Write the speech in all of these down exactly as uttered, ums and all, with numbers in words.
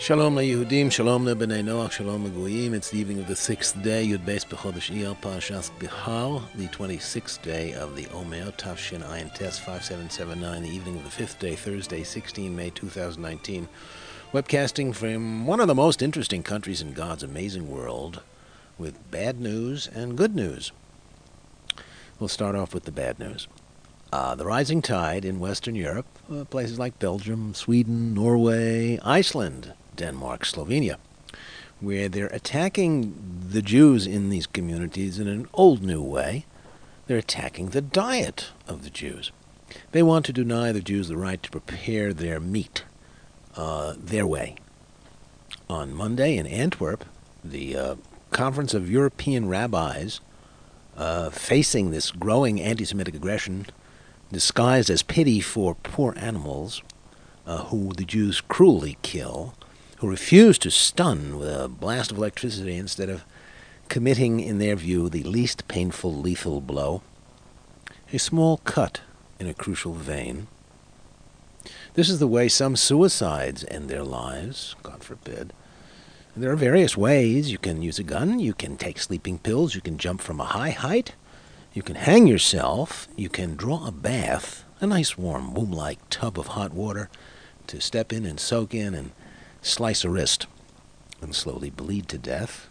Shalom leYehudim, Shalom leBnei Noach, Shalom leGoyim. It's the evening of the sixth day, Yud Beis B'Chodesh Iyar, Parashas Bihar, the twenty-sixth day of the Omer, Tafshin Ayin Tes five seven seven nine, the evening of the fifth day, Thursday, sixteenth of May, two thousand nineteen. Webcasting from one of the most interesting countries in God's amazing world, with bad news and good news. We'll start off with the bad news. Uh, the rising tide in Western Europe, uh, places like Belgium, Sweden, Norway, Iceland, Denmark, Slovenia, where they're attacking the Jews in these communities in an old new way. They're attacking the diet of the Jews. They want to deny the Jews the right to prepare their meat uh, their way. On Monday in Antwerp, the uh, Conference of European Rabbis, uh, facing this growing anti-Semitic aggression disguised as pity for poor animals uh, who the Jews cruelly kill, who refuse to stun with a blast of electricity instead of committing, in their view, the least painful lethal blow, a small cut in a crucial vein. This is the way some suicides end their lives, God forbid. And there are various ways. You can use a gun, you can take sleeping pills, you can jump from a high height, you can hang yourself, you can draw a bath, a nice warm womb-like tub of hot water to step in and soak in and slice a wrist and slowly bleed to death.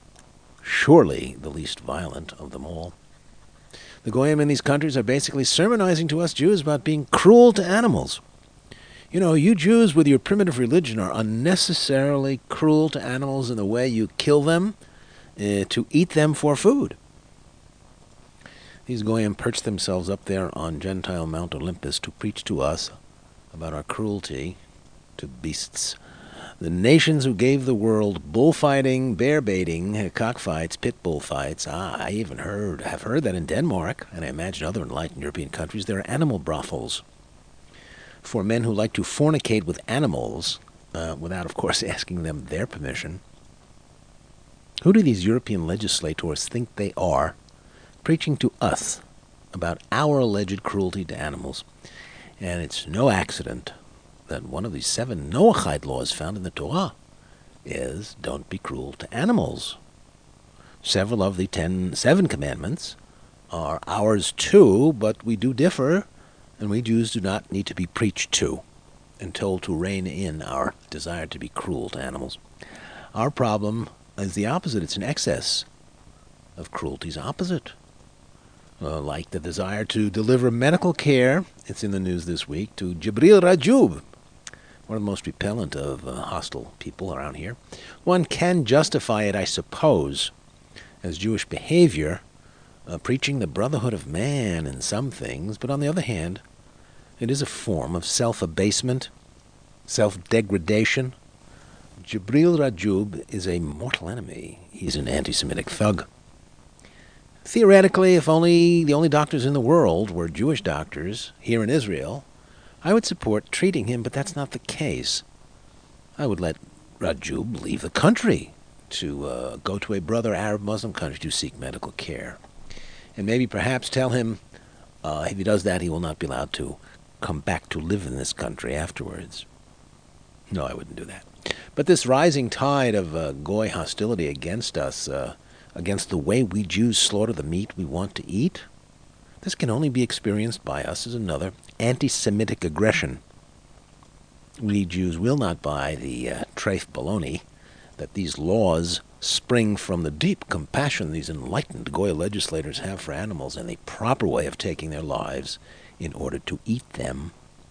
Surely the least violent of them all. The Goyim in these countries are basically sermonizing to us Jews about being cruel to animals. You know, you Jews with your primitive religion are unnecessarily cruel to animals in the way you kill them uh, to eat them for food. These Goyim perch themselves up there on Gentile Mount Olympus to preach to us about our cruelty to beasts. The nations who gave the world bullfighting, bear baiting, cockfights, pit bullfights. Ah, I even heard, have heard that in Denmark, and I imagine other enlightened European countries, there are animal brothels for men who like to fornicate with animals, uh, without, of course, asking them their permission. Who do these European legislators think they are, preaching to us about our alleged cruelty to animals? And it's no accident that one of these seven Noachide laws found in the Torah is don't be cruel to animals. Several of the ten, seven commandments are ours too, but we do differ, and we Jews do not need to be preached to and told to rein in our desire to be cruel to animals. Our problem is the opposite. It's an excess of cruelty's opposite. Uh, like the desire to deliver medical care, it's in the news this week, to Jibril Rajoub, one of the most repellent of uh, hostile people around here. One can justify it, I suppose, as Jewish behavior, uh, preaching the brotherhood of man in some things, but on the other hand, it is a form of self-abasement, self-degradation. Jibril Rajoub is a mortal enemy. He's an anti-Semitic thug. Theoretically, if only the only doctors in the world were Jewish doctors here in Israel, I would support treating him, but that's not the case. I would let Rajoub leave the country to uh, go to a brother Arab Muslim country to seek medical care. And maybe perhaps tell him uh, if he does that, he will not be allowed to come back to live in this country afterwards. No, I wouldn't do that. But this rising tide of uh, Goy hostility against us, uh, against the way we Jews slaughter the meat we want to eat, this can only be experienced by us as another anti-Semitic aggression. We Jews will not buy the uh, treif baloney that these laws spring from the deep compassion these enlightened Goy legislators have for animals and the proper way of taking their lives in order to eat them.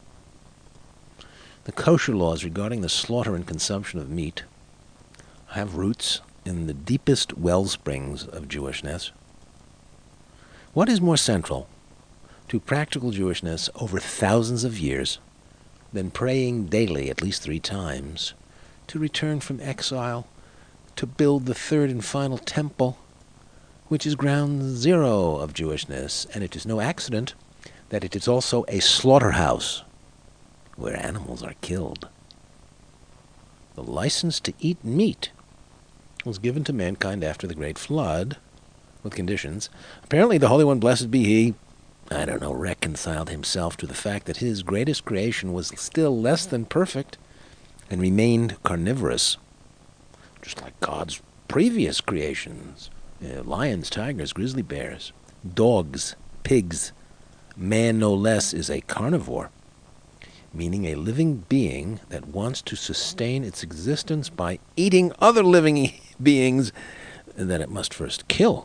The kosher laws regarding the slaughter and consumption of meat have roots in the deepest wellsprings of Jewishness. What is more central to practical Jewishness over thousands of years than praying daily at least three times to return from exile, to build the third and final temple, which is ground zero of Jewishness, and it is no accident that it is also a slaughterhouse where animals are killed. The license to eat meat was given to mankind after the Great Flood, with conditions. Apparently the Holy One, blessed be He, I don't know, reconciled himself to the fact that his greatest creation was still less than perfect, and remained carnivorous, just like God's previous creations. Uh, lions, tigers, grizzly bears, dogs, pigs. Man, no less, is a carnivore, meaning a living being that wants to sustain its existence by eating other living beings that it must first kill.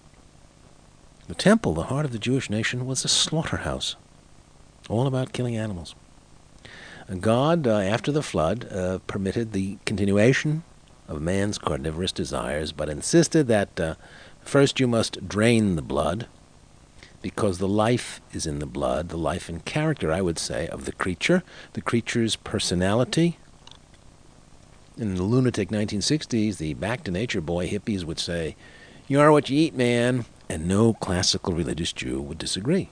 The temple, the heart of the Jewish nation, was a slaughterhouse, all about killing animals. God, uh, after the flood, uh, permitted the continuation of man's carnivorous desires, but insisted that uh, first you must drain the blood, because the life is in the blood, the life and character, I would say, of the creature, the creature's personality. In the lunatic nineteen sixties, the back-to-nature boy hippies would say, "You are what you eat, man," and no classical religious Jew would disagree.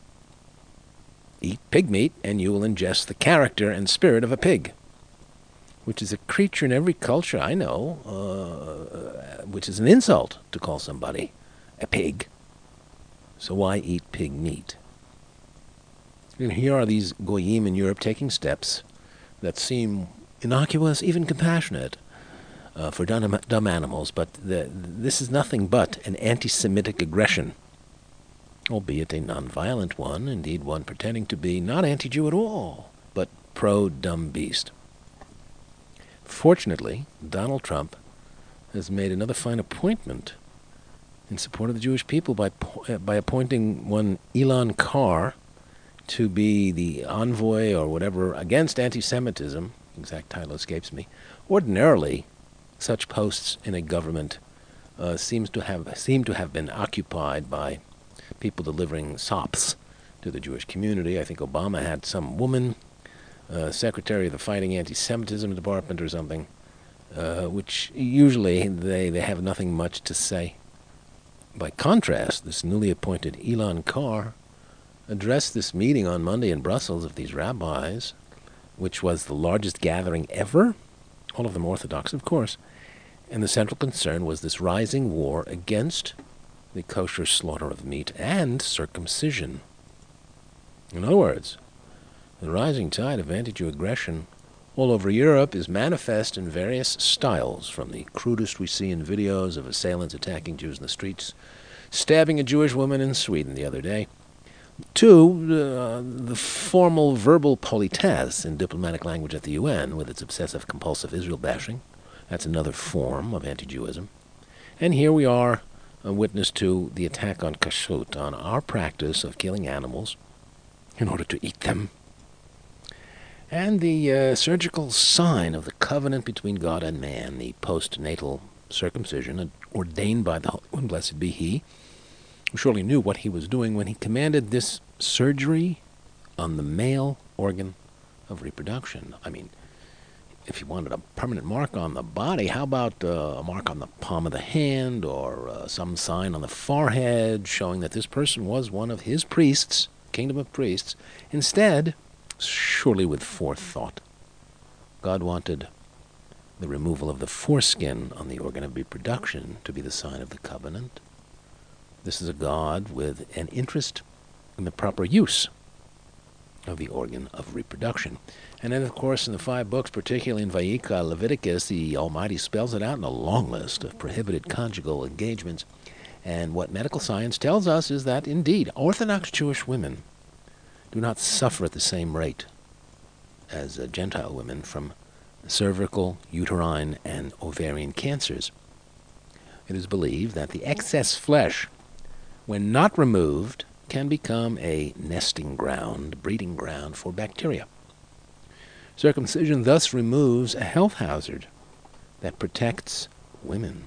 Eat pig meat, and you will ingest the character and spirit of a pig, which is a creature in every culture I know, uh, which is an insult to call somebody a pig. So why eat pig meat? And here are these goyim in Europe taking steps that seem innocuous, even compassionate, uh, for dumb, dumb animals, but the, this is nothing but an anti-Semitic aggression, albeit a non-violent one, indeed one pretending to be not anti-Jew at all, but pro-dumb beast. Fortunately, Donald Trump has made another fine appointment in support of the Jewish people by uh, by appointing one Elon Carr to be the envoy or whatever against anti-Semitism. Exact title escapes me. Ordinarily, such posts in a government uh, seems to have seem to have been occupied by people delivering sops to the Jewish community. I think Obama had some woman, uh, secretary of the Fighting Anti-Semitism Department or something, uh, which usually they, they have nothing much to say. By contrast, this newly appointed Elon Carr addressed this meeting on Monday in Brussels of these rabbis, which was the largest gathering ever, all of them Orthodox, of course, and the central concern was this rising war against the kosher slaughter of meat and circumcision. In other words, the rising tide of anti-Jew aggression all over Europe is manifest in various styles, from the crudest we see in videos of assailants attacking Jews in the streets, stabbing a Jewish woman in Sweden the other day, to uh, the formal verbal politesse in diplomatic language at the U N with its obsessive-compulsive Israel bashing. That's another form of anti-Jewism. And here we are, a witness to the attack on kashrut, on our practice of killing animals in order to eat them, and the uh, surgical sign of the covenant between God and man, the postnatal circumcision ordained by the Holy One, blessed be He, who surely knew what He was doing when He commanded this surgery on the male organ of reproduction. I mean, if you wanted a permanent mark on the body, how about uh, a mark on the palm of the hand, or uh, some sign on the forehead showing that this person was one of His priests, kingdom of priests? Instead, surely with forethought, God wanted the removal of the foreskin on the organ of reproduction to be the sign of the covenant. This is a God with an interest in the proper use of the organ of reproduction. And then, of course, in the five books, particularly in Vayikra, Leviticus, the Almighty spells it out in a long list of prohibited conjugal engagements. And what medical science tells us is that, indeed, Orthodox Jewish women do not suffer at the same rate as uh, Gentile women from cervical, uterine, and ovarian cancers. It is believed that the excess flesh, when not removed, can become a nesting ground, breeding ground for bacteria. Circumcision thus removes a health hazard that protects women.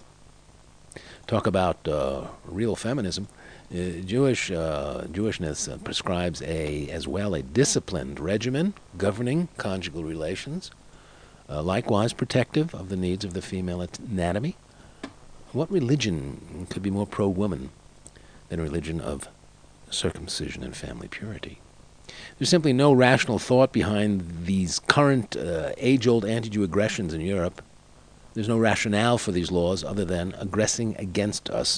Talk about uh, real feminism. Uh, Jewish uh, Jewishness uh, prescribes a as well a disciplined regimen governing conjugal relations, uh, likewise protective of the needs of the female anatomy. What religion could be more pro-woman than a religion of circumcision and family purity? There's simply no rational thought behind these current uh, age-old anti-Jew aggressions in Europe. There's no rationale for these laws other than aggressing against us.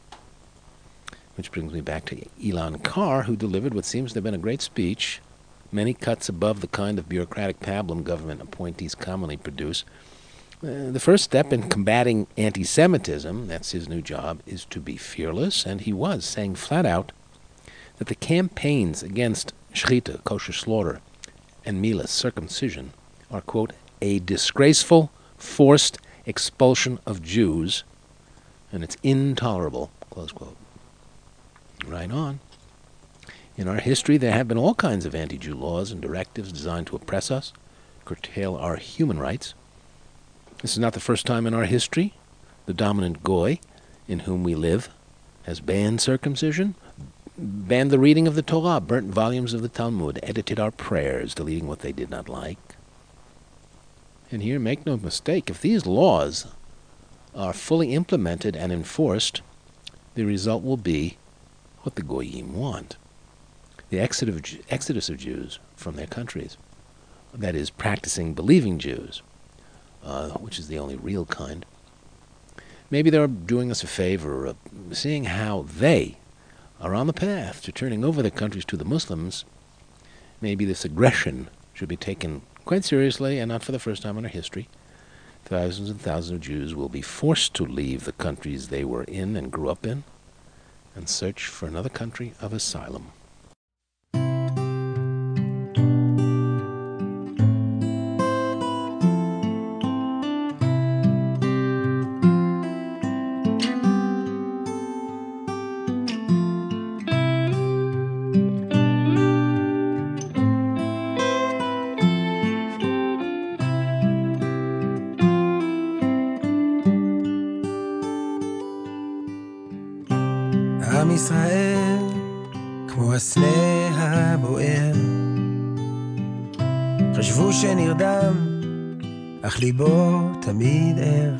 Which brings me back to Elon Carr, who delivered what seems to have been a great speech, many cuts above the kind of bureaucratic pablum government appointees commonly produce. Uh, the first step in combating anti-Semitism, that's his new job, is to be fearless, and he was, saying flat out that the campaigns against shechita, kosher slaughter, and milas, circumcision, are, quote, a disgraceful, forced expulsion of Jews, and it's intolerable, close quote. Right on. In our history, there have been all kinds of anti-Jew laws and directives designed to oppress us, curtail our human rights. This is not the first time in our history the dominant goy, in whom we live, has banned circumcision, banned the reading of the Torah, burnt volumes of the Talmud, edited our prayers, deleting what they did not like. And here, make no mistake, if these laws are fully implemented and enforced, the result will be what the goyim want. The exodus of Jews from their countries, that is, practicing believing Jews, uh, which is the only real kind. Maybe they're doing us a favor, uh, seeing how they are on the path to turning over their countries to the Muslims. Maybe this aggression should be taken quite seriously, and not for the first time in our history. Thousands and thousands of Jews will be forced to leave the countries they were in and grew up in and search for another country of asylum. עם ישראל כמו הסנה הבוער, חשבו שנרדם אך ליבו תמיד ער,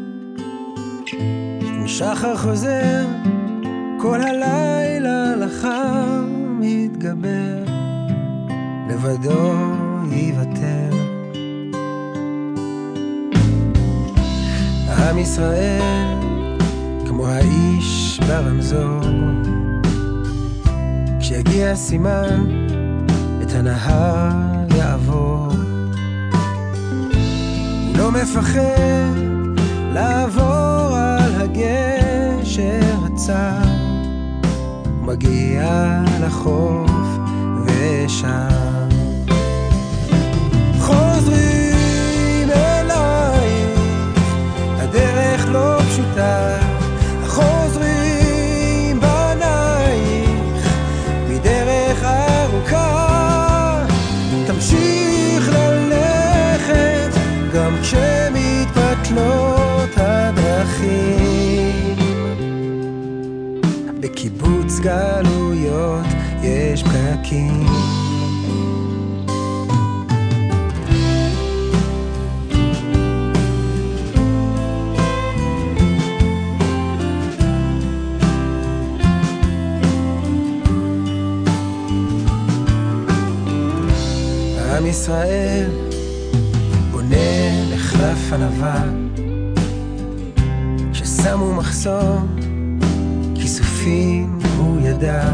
עם שחר חוזר כל הלילה לחם יתגבר, לבדו יוותר. עם ישראל כמו האיש ברמזור, כשיגיע סימן את הנהר יעבור, הוא לא מפחד לעבור על הגשר הצר, הוא מגיע לחוף ושם חוזרים אלייך, הדרך לא פשוטה, חוזרים בנייך מדרך ארוכה, תמשיך ללכת גם כשמתפתלות הדרכים. בקיבוץ גלויות יש פקקים, עם ישראל בונה מחלף ענבה, ששמו מחסום כיסופים הוא ידע,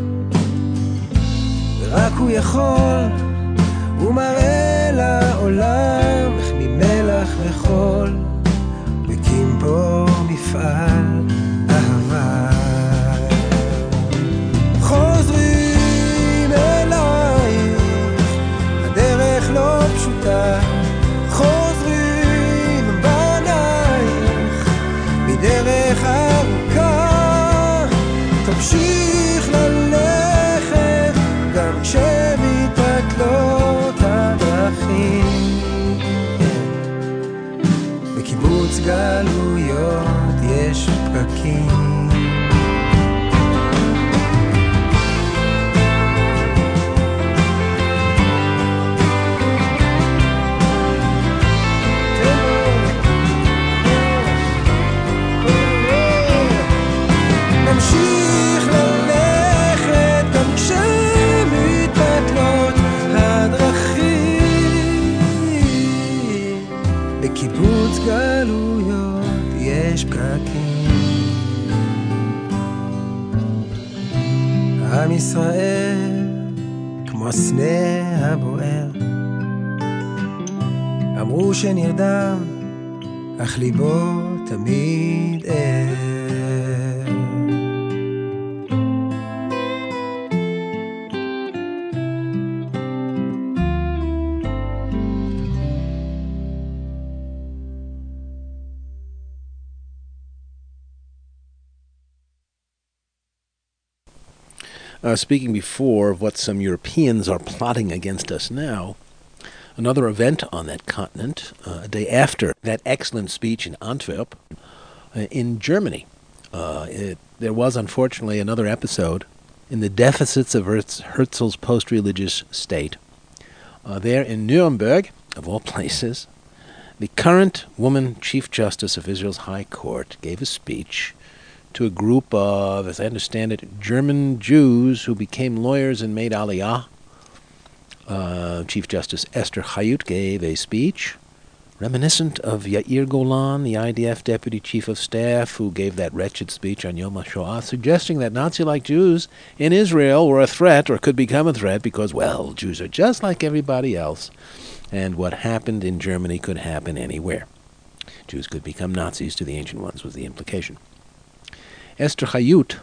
ורק הוא יכול, הוא מראה לעולם איך ממלח וחול מקים פה מפעל אהבה. חוזרים אלייך, הדרך לא פשוטה, חוזרים בנייך מדרך ארוכה, תמשיך ללכת גם כשמתפתלות הדרכים. בקיבוץ גלויות יש פקקים, נמשיך ללכת גם כשמתפתלות הדרכים. בקיבוץ גלויות יש פקקים. כמו הסנה הבוער. אמרו שנרדם, אך ליבו תמיד ער. Uh, speaking before of what some Europeans are plotting against us now, another event on that continent, uh, a day after that excellent speech in Antwerp, uh, in Germany, uh, it, there was unfortunately another episode in the deficits of Herz, Herzl's post-religious state. Uh, there in Nuremberg, of all places, the current woman Chief Justice of Israel's High Court gave a speech to a group of, as I understand it, German Jews who became lawyers and made Aliyah. Uh, Chief Justice Esther Chayut gave a speech reminiscent of Yair Golan, the I D F Deputy Chief of Staff, who gave that wretched speech on Yom HaShoah, suggesting that Nazi-like Jews in Israel were a threat or could become a threat because, well, Jews are just like everybody else, and what happened in Germany could happen anywhere. Jews could become Nazis to the ancient ones was the implication. Esther Chayut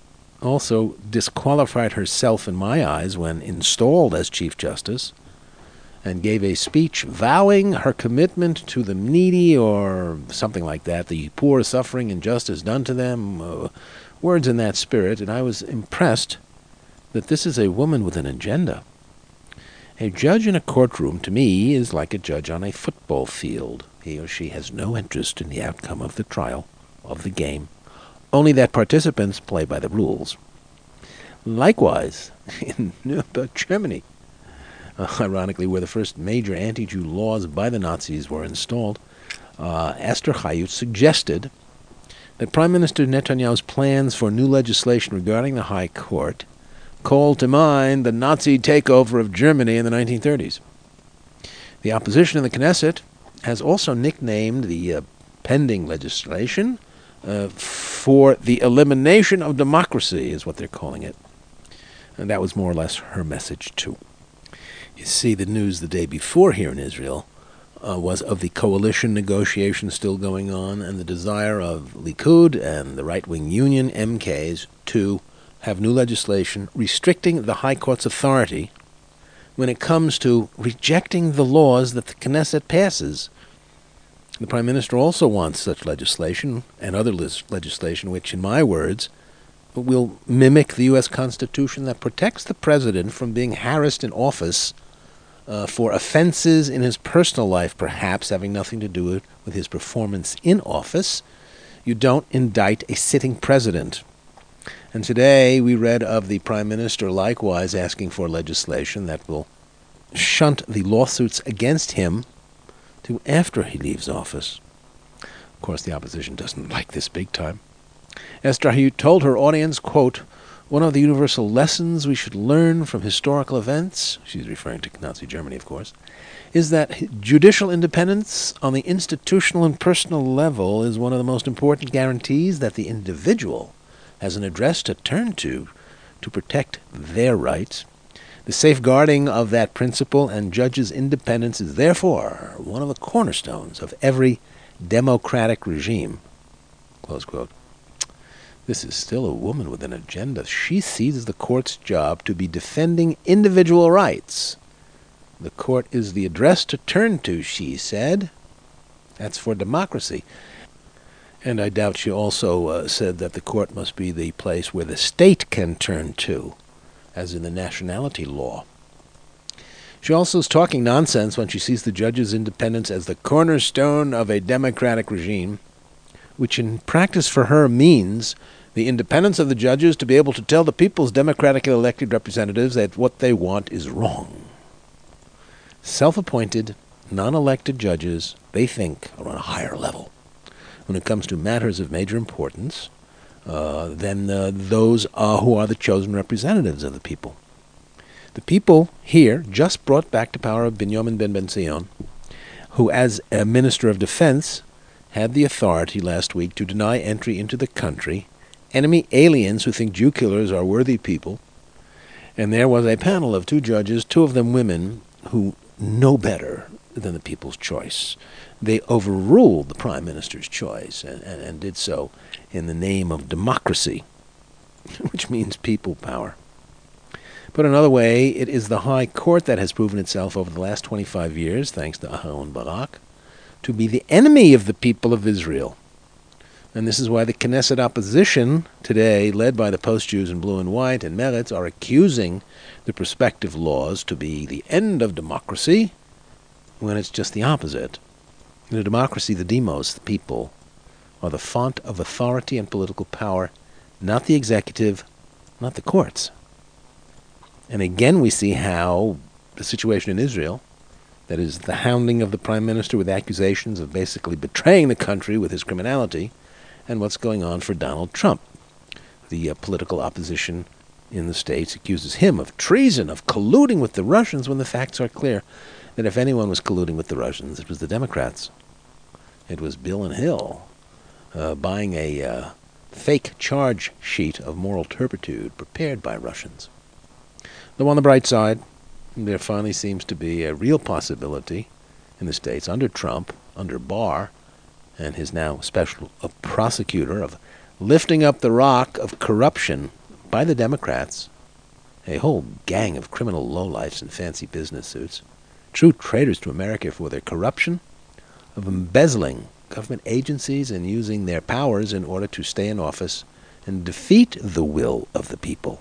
also disqualified herself in my eyes when installed as Chief Justice and gave a speech vowing her commitment to the needy or something like that, the poor, suffering, injustice done to them, uh, words in that spirit, and I was impressed that this is a woman with an agenda. A judge in a courtroom, to me, is like a judge on a football field. He or she has no interest in the outcome of the trial, of the game, only that participants play by the rules. Likewise, in Nuremberg, Germany, uh, ironically, where the first major anti-Jew laws by the Nazis were installed, uh, Esther Chayut suggested that Prime Minister Netanyahu's plans for new legislation regarding the High Court called to mind the Nazi takeover of Germany in the nineteen thirties. The opposition in the Knesset has also nicknamed the uh, pending legislation Uh, for the elimination of democracy, is what they're calling it. And that was more or less her message, too. You see, the news the day before here in Israel uh, was of the coalition negotiations still going on and the desire of Likud and the right-wing union, M Ks, to have new legislation restricting the High Court's authority when it comes to rejecting the laws that the Knesset passes. The Prime Minister also wants such legislation and other lis- legislation which, in my words, will mimic the U S Constitution that protects the President from being harassed in office uh, for offenses in his personal life, perhaps having nothing to do with his performance in office. You don't indict a sitting President. And today we read of the Prime Minister likewise asking for legislation that will shunt the lawsuits against him to after he leaves office. Of course, the opposition doesn't like this big time. Esther Chayut told her audience, quote, "One of the universal lessons we should learn from historical events," she's referring to Nazi Germany, of course, "is that judicial independence on the institutional and personal level is one of the most important guarantees that the individual has an address to turn to to protect their rights. The safeguarding of that principle and judges' independence is therefore one of the cornerstones of every democratic regime." Close quote. This is still a woman with an agenda. She sees the court's job to be defending individual rights. The court is the address to turn to, she said. That's for democracy. And I doubt she also uh, said that the court must be the place where the state can turn to, as in the nationality law. She also is talking nonsense when she sees the judge's independence as the cornerstone of a democratic regime, which in practice for her means the independence of the judges to be able to tell the people's democratically elected representatives that what they want is wrong. Self-appointed, non-elected judges, they think, are on a higher level when it comes to matters of major importance uh, than uh, those uh, who are the chosen representatives of the people. The people here just brought back to power Binyamin Ben Ben-Zion, who, as a Minister of Defense, had the authority last week to deny entry into the country enemy aliens who think Jew killers are worthy people, And there was a panel of two judges, two of them women, who know better than the people's choice. They overruled the prime minister's choice and, and, and did so in the name of democracy, which means people power. Put another way, it is the High Court that has proven itself over the last twenty-five years, thanks to Aharon Barak, to be the enemy of the people of Israel. And this is why the Knesset opposition today, led by the post-Jews in blue and white and Meretz, are accusing the prospective laws to be the end of democracy, when it's just the opposite. In a democracy, the demos, the people, are the font of authority and political power, not the executive, not the courts. And again we see how the situation in Israel, that is the hounding of the prime minister with accusations of basically betraying the country with his criminality, and what's going on for Donald Trump. The uh, political opposition in the States accuses him of treason, of colluding with the Russians, when the facts are clear that if anyone was colluding with the Russians, it was the Democrats. It was Bill and Hill uh, buying a uh, fake charge sheet of moral turpitude prepared by Russians. Though on the bright side, there finally seems to be a real possibility in the States under Trump, under Barr, and his now special uh, prosecutor, of lifting up the rock of corruption by the Democrats, a whole gang of criminal lowlifes in fancy business suits, true traitors to America for their corruption, of embezzling government agencies and using their powers in order to stay in office and defeat the will of the people.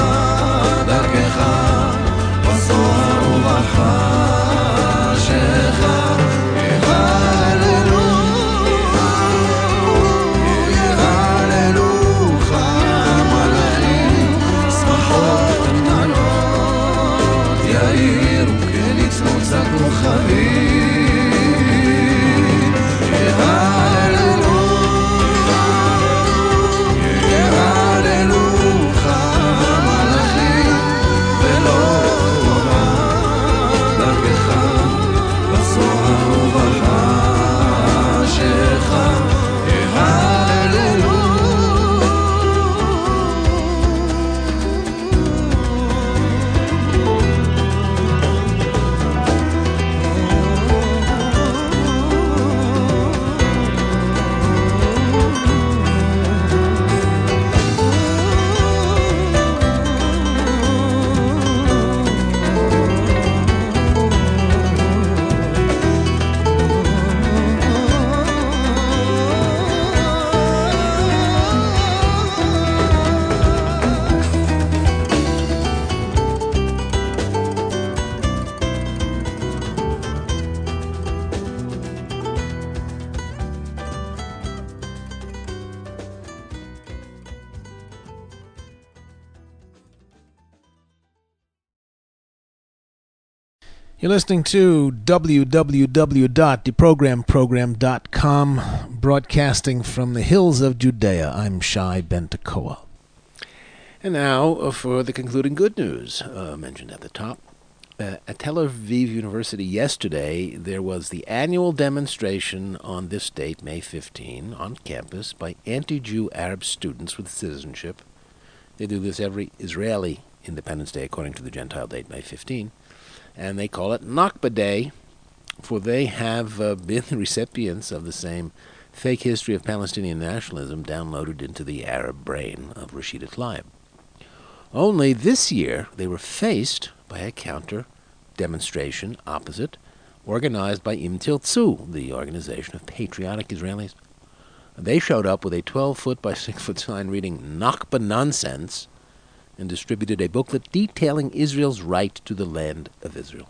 Share You're listening to w w w dot the program program dot com, broadcasting from the hills of Judea. I'm Shai Ben Tekoa. And now for the concluding good news uh, mentioned at the top. Uh, at Tel Aviv University yesterday, there was the annual demonstration on this date, May fifteenth, on campus by anti-Jew Arab students with citizenship. They do this every Israeli Independence Day according to the Gentile date, May fifteenth. And they call it Nakba Day, for they have uh, been the recipients of the same fake history of Palestinian nationalism downloaded into the Arab brain of Rashida Tlaib. Only this year they were faced by a counter-demonstration opposite, organized by Im Tirtzu, the Organization of Patriotic Israelis. They showed up with a twelve-foot by six-foot sign reading Nakba Nonsense, and distributed a booklet detailing Israel's right to the land of Israel.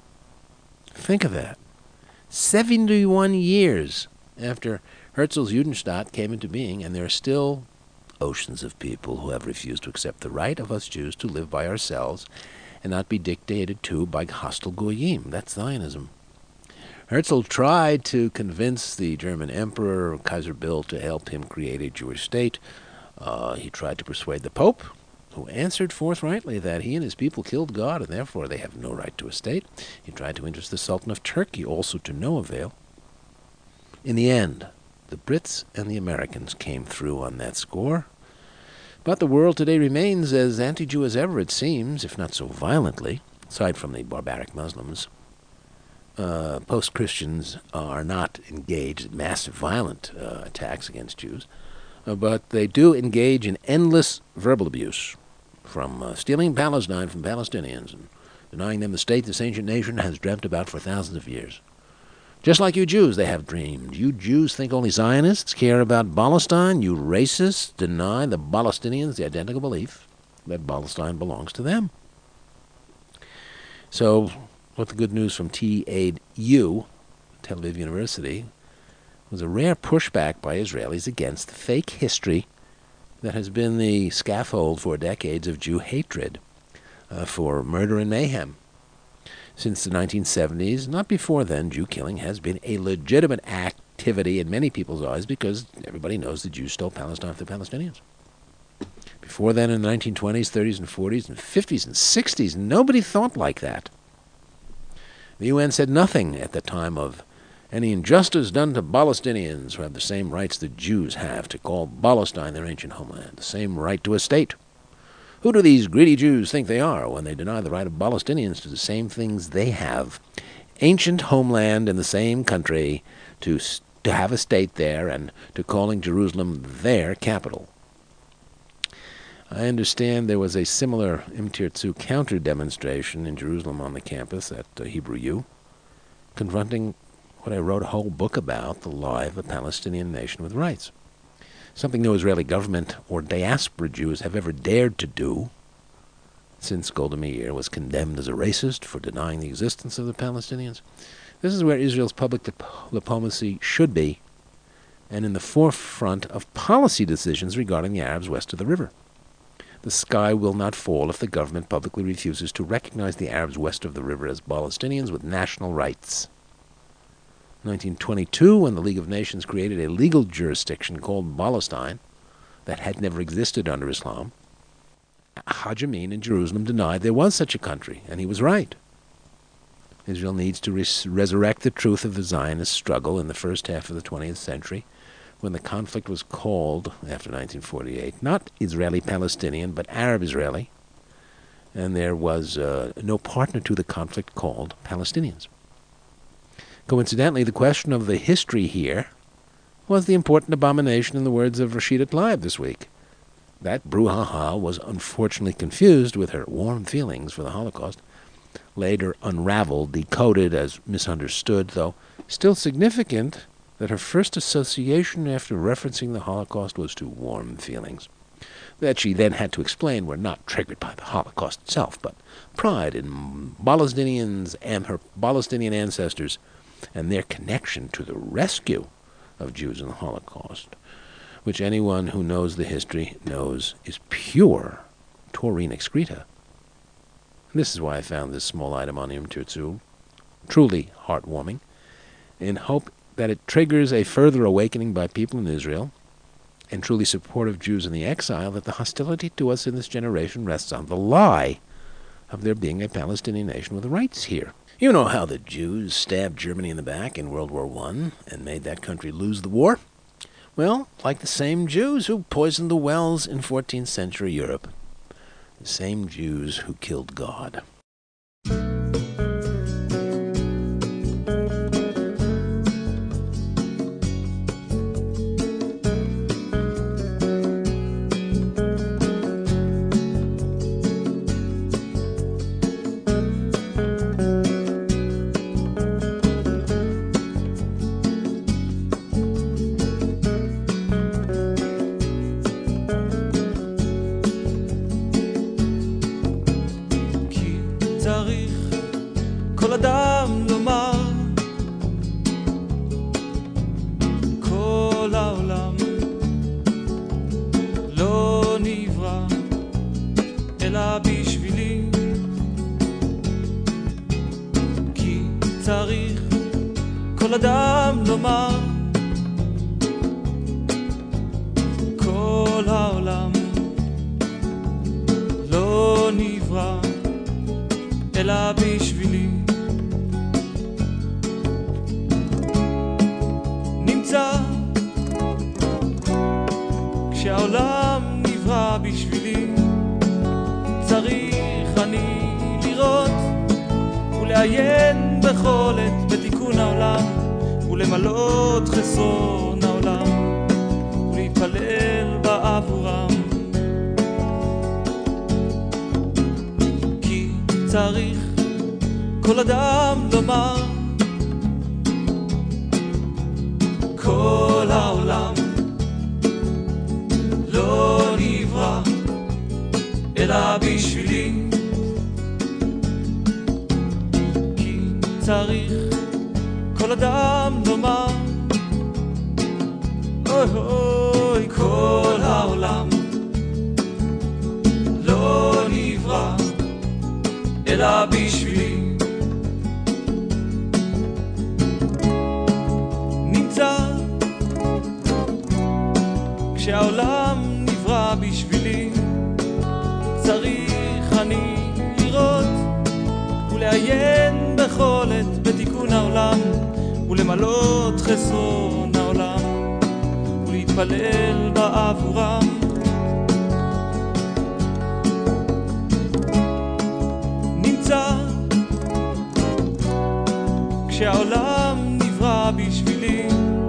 Think of that. seventy-one years after Herzl's Judenstaat came into being, and there are still oceans of people who have refused to accept the right of us Jews to live by ourselves and not be dictated to by hostile goyim. That's Zionism. Herzl tried to convince the German Emperor, Kaiser Bill, to help him create a Jewish state. Uh, he tried to persuade the Pope, who answered forthrightly that he and his people killed God, and therefore they have no right to a state. He tried to interest the Sultan of Turkey, also to no avail. In the end, the Brits and the Americans came through on that score. But the world today remains as anti-Jew as ever, it seems, if not so violently, aside from the barbaric Muslims. Uh, post-Christians are not engaged in massive violent uh, attacks against Jews, uh, but they do engage in endless verbal abuse, from uh, stealing Palestine from Palestinians and denying them the state this ancient nation has dreamt about for thousands of years. Just like you Jews, they have dreamed. You Jews think only Zionists care about Palestine. You racists deny the Palestinians the identical belief that Palestine belongs to them. So, what the good news from T A U, Tel Aviv University, was a rare pushback by Israelis against the fake history that has been the scaffold for decades of Jew hatred, uh, for murder and mayhem. Since the nineteen seventies, not before then, Jew killing has been a legitimate activity in many people's eyes because everybody knows the Jews stole Palestine from the Palestinians. Before then, in the nineteen twenties, thirties, and forties, and fifties, and sixties, nobody thought like that. The U N said nothing at the time of any injustice done to Palestinians who have the same rights that Jews have to call Palestine their ancient homeland, the same right to a state. Who do these greedy Jews think they are when they deny the right of Palestinians to the same things they have? Ancient homeland in the same country, to, to have a state there, and to calling Jerusalem their capital. I understand there was a similar Im Tirtzu counter-demonstration in Jerusalem on the campus at uh, Hebrew U, confronting what I wrote a whole book about, the lie of a Palestinian nation with rights. Something no Israeli government or diaspora Jews have ever dared to do, since Golda Meir was condemned as a racist for denying the existence of the Palestinians. This is where Israel's public dip- diplomacy should be, and in the forefront of policy decisions regarding the Arabs west of the river. The sky will not fall if the government publicly refuses to recognize the Arabs west of the river as Palestinians with national rights. In nineteen twenty-two, when the League of Nations created a legal jurisdiction called Palestine that had never existed under Islam, Haj Amin in Jerusalem denied there was such a country, and he was right. Israel needs to res- resurrect the truth of the Zionist struggle in the first half of the twentieth century, when the conflict was called, after nineteen forty-eight, not Israeli-Palestinian, but Arab-Israeli, and there was uh, no partner to the conflict called Palestinians. Coincidentally, the question of the history here was the important abomination in the words of Rashida Tlaib this week. That brouhaha was unfortunately confused with her warm feelings for the Holocaust, later unraveled, decoded as misunderstood, though still significant that her first association after referencing the Holocaust was to warm feelings, that she then had to explain were not triggered by the Holocaust itself, but pride in Palestinians and her Palestinian ancestors and their connection to the rescue of Jews in the Holocaust, which anyone who knows the history knows is pure taurine excreta. And this is why I found this small item on Im Tirtzu truly heartwarming, in hope that it triggers a further awakening by people in Israel and truly supportive Jews in the exile that the hostility to us in this generation rests on the lie of there being a Palestinian nation with rights here. You know how the Jews stabbed Germany in the back in World War One and made that country lose the war? Well, like the same Jews who poisoned the wells in fourteenth century Europe. The same Jews who killed God. כל אדם לומר כל העולם לא נברא אלא בשבילי כי צריך כל אדם לומר כל העולם לא נברא אלא בשבילי נמצא כשהעולם נברא בשבילי צריך אני לראות ולעיין בכל עת בתיקון העולם ולמלות חסרון העולם ולהתפלל בעבורם כי צריך כל אדם לומר כל העולם לא נברא אלא בשבילי כי צריך כל אדם לומר אוי אוי כל העולם לא נברא אלא בשבילי נמצא כשהעולם נברא בשבילי צריך אני לראות ולעיין בכל עת בתיקון העולם ולמלות חסרון העולם ולהתפלל בעבורם נמצא כשהעולם נברא בשבילי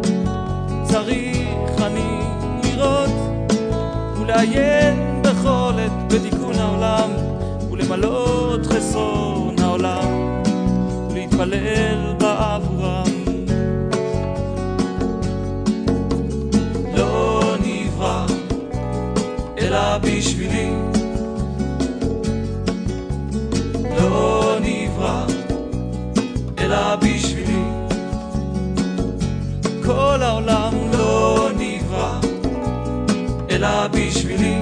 צריך אני לראות ולעיין בכל עת בתיקון העולם ולמלות חסרון העולם ולהתפלל בעבורם לא נברא אלא בשבילי לא נברא אלא בשבילי כל העולם לא נברא אלא בשבילי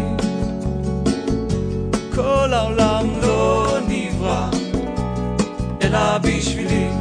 כל העולם לא נברא אלא בשבילי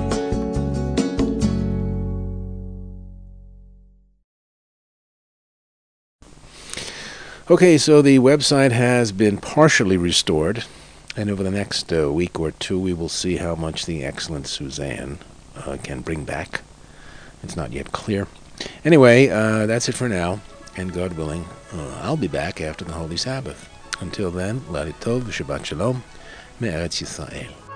Okay, so the website has been partially restored, and over the next uh, week or two we will see how much the excellent Suzanne uh, can bring back. It's not yet clear. Anyway, uh, that's it for now, and God willing, uh, I'll be back after the Holy Sabbath. Until then, Lalit Tov, Shabbat Shalom, Me'eretz Yisrael.